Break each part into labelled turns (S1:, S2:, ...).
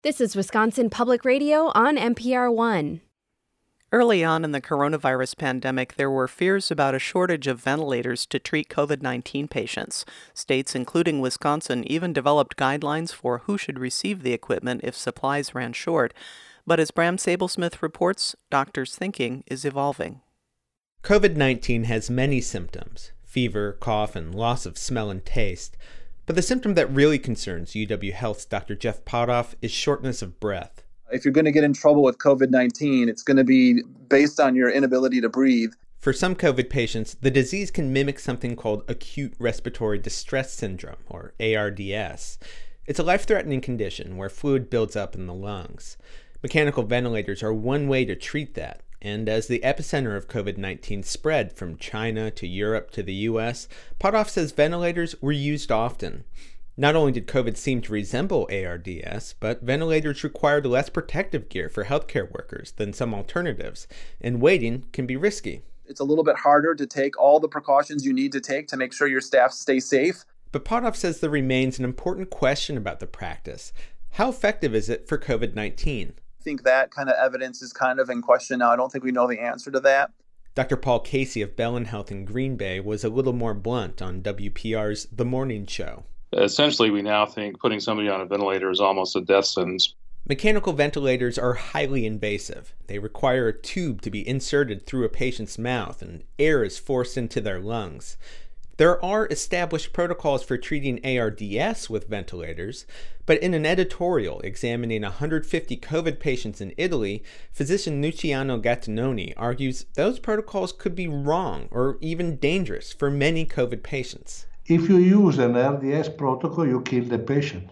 S1: This is Wisconsin Public Radio on NPR One.
S2: Early on in the coronavirus pandemic, there were fears about a shortage of ventilators to treat COVID-19 patients. States, including Wisconsin, even developed guidelines for who should receive the equipment if supplies ran short. But as Bram Sablesmith reports, doctors' thinking is evolving.
S3: COVID-19 has many symptoms: fever, cough, and loss of smell and taste. But the symptom that really concerns UW Health's Dr. Jeff Potoff is shortness of breath.
S4: If you're going to get in trouble with COVID-19, it's going to be based on your inability to breathe.
S3: For some COVID patients, the disease can mimic something called acute respiratory distress syndrome, or ARDS. It's a life-threatening condition where fluid builds up in the lungs. Mechanical ventilators are one way to treat that. And as the epicenter of COVID-19 spread from China to Europe to the U.S., Potoff says ventilators were used often. Not only did COVID seem to resemble ARDS, but ventilators required less protective gear for healthcare workers than some alternatives, and waiting can be risky.
S4: It's a little bit harder to take all the precautions you need to take to make sure your staff stay safe.
S3: But Potoff says there remains an important question about the practice. How effective is it for COVID-19?
S4: I think that kind of evidence is kind of in question now. I don't think we know the answer to that.
S3: Dr. Paul Casey of Bellin Health in Green Bay was a little more blunt on WPR's The Morning Show.
S5: Essentially, we now think putting somebody on a ventilator is almost a death sentence.
S3: Mechanical ventilators are highly invasive. They require a tube to be inserted through a patient's mouth, and air is forced into their lungs. There are established protocols for treating ARDS with ventilators, but in an editorial examining 150 COVID patients in Italy, physician Luciano Gattinoni argues those protocols could be wrong or even dangerous for many COVID patients.
S6: If you use an RDS protocol, you kill the patient.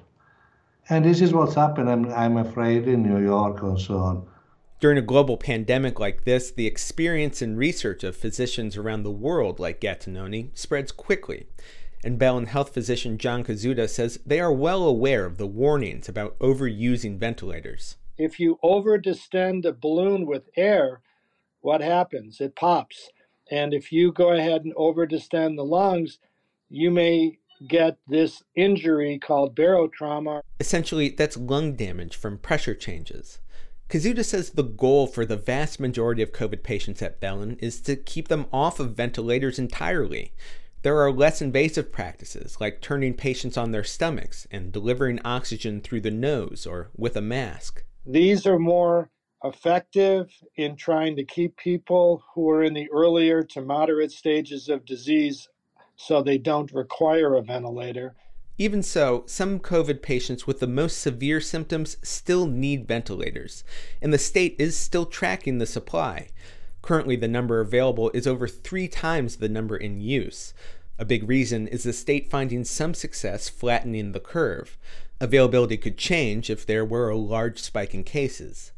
S6: And this is what's happened, I'm afraid, in New York and so on.
S3: During a global pandemic like this, the experience and research of physicians around the world like Gattinoni spreads quickly. And Bellin Health physician John Kazuda says they are well aware of the warnings about overusing ventilators.
S7: If you over-distend a balloon with air, what happens? It pops. And if you go ahead and over-distend the lungs, you may get this injury called barotrauma.
S3: Essentially, that's lung damage from pressure changes. Kazuda says the goal for the vast majority of COVID patients at Bellin is to keep them off of ventilators entirely. There are less invasive practices, like turning patients on their stomachs and delivering oxygen through the nose or with a mask.
S7: These are more effective in trying to keep people who are in the earlier to moderate stages of disease so they don't require a ventilator.
S3: Even so, some COVID patients with the most severe symptoms still need ventilators, and the state is still tracking the supply. Currently, the number available is over 3 times the number in use. A big reason is the state finding some success flattening the curve. Availability could change if there were a large spike in cases.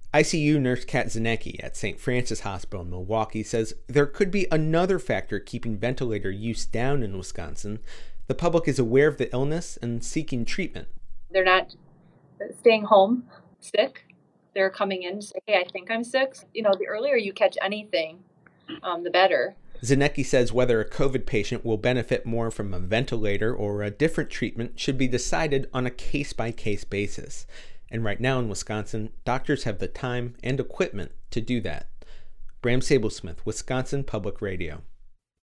S3: ICU nurse Kat Zanecki at St. Francis Hospital in Milwaukee says there could be another factor keeping ventilator use down in Wisconsin. The public is aware of the illness and seeking treatment.
S8: They're not staying home sick. They're coming in and say, hey, I think I'm sick. The earlier you catch anything, the better.
S3: Zanecki says whether a COVID patient will benefit more from a ventilator or a different treatment should be decided on a case-by-case basis. And right now in Wisconsin, doctors have the time and equipment to do that. Bram Sablesmith, Wisconsin Public Radio.